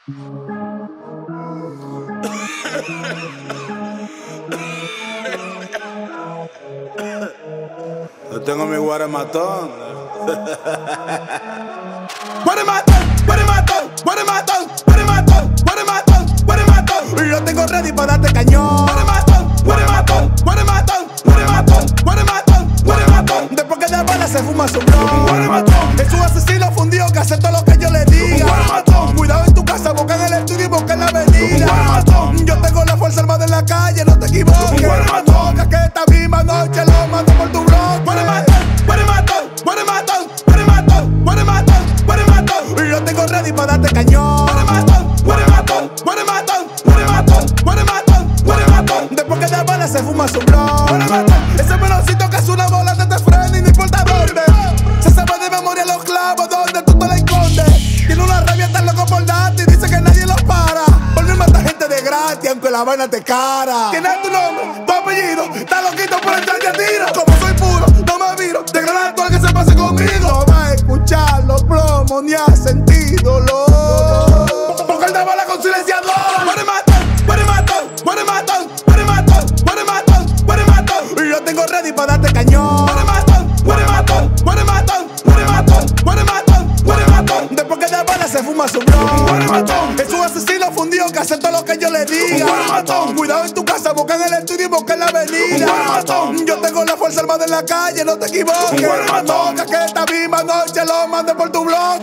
Yo tengo mi guarematón. Y yo tengo ready para darte cañón. Después que de bala se fuma su blog. Es un asesino fundido que hace todo lo que yo le diga. Cuidado en tu casa, boca en el estudio y boca en la avenida. Yo tengo la fuerza armada en la calle, no te equivoques. Toca que esta misma noche lo mando por tu blog. Y yo tengo ready para darte cañón. Después que de bala se fuma su blog. Ese menorcito que es una bola de te frena y no importa dónde. Se sabe de memoria los clavos donde tú te la escondes. Tiene una rabia tan loco por darte y dice que nadie lo para. Por mí mata gente de gratis aunque la vaina te cara. Tienes tu nombre, tu apellido, estás loquito por entrarte a tiro. Como soy puro, no me viro, de gran todo el que se pase conmigo. No va a escuchar los plomos ni a sentido porque él daba la con silenciador. Y yo tengo ready para darte cañón. Después que de bala se fuma su blog. Es un asesino fundido que hace todo lo que yo le diga. Cuidado en tu casa, boca en el estudio y boca en la avenida. Yo tengo la fuerza armada en la calle, no te equivoques. Toca que esta misma noche lo mande por tu blog.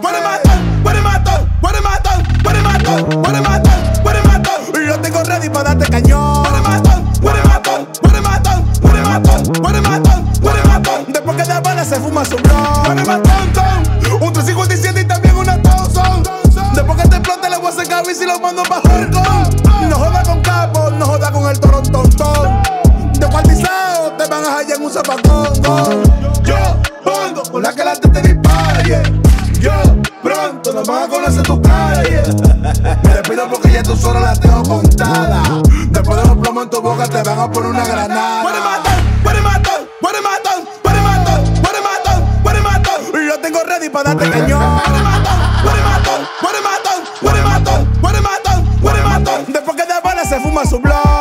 Y yo tengo ready para darte cañón. Después que de bala se fuma su blog. Un 357 y también una Thompson. Después que te explote le voy a hacer cabeza y lo mando pa' Hong Kong. No joda con capo, no joda con el toro tontón. Descuartizado te van a hallar en un zapacón. Yo pongo con la que la te dispare. Yo pronto nos van a conocer tu calle. Me despido porque ya tú solo la tengo contada. Después de los plomos en tu boca te van a poner una granada. Y yo tengo ready para darte cañón. Después que de bala se fuma su blog.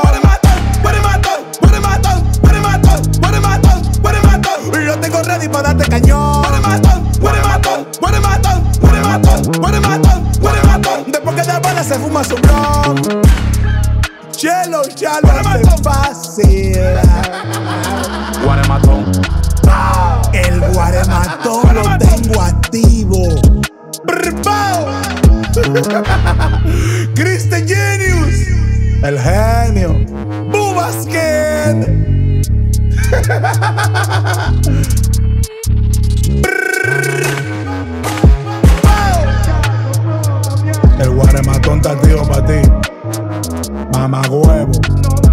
Y yo tengo ready para darte cañón. Después que de bala se fuma su blog. Chelo ya lo hace fácil. Guarematón. El guarematón lo tengo activo. Christian Genius, el genio. Bubasket. El guarematón está activo para ti. Mamá huevo.